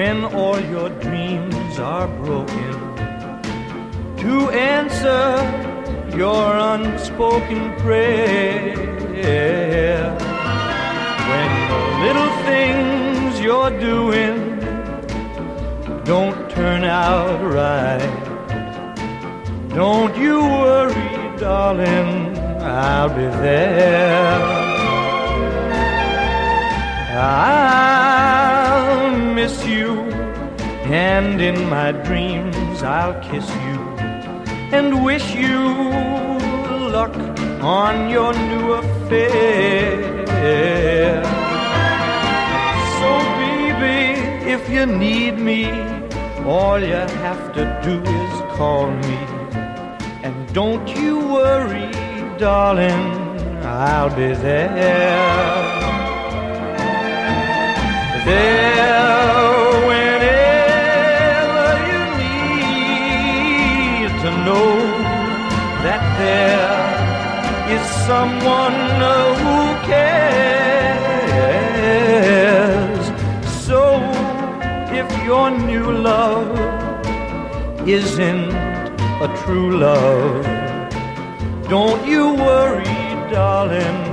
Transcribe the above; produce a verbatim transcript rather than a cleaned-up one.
when all your dreams are broken, to answer your unspoken prayer. When the little things you're doing don't turn out right, don't you worry, darling, I'll be there. I'll miss you, and in my dreams I'll kiss you and wish you luck on your new affair. So baby, if you need me, all you have to do is call me. And don't you worry, darling, I'll be there. There whenever you need to know that there is someone who cares. So if your new love isn't a true love, don't you worry, darling,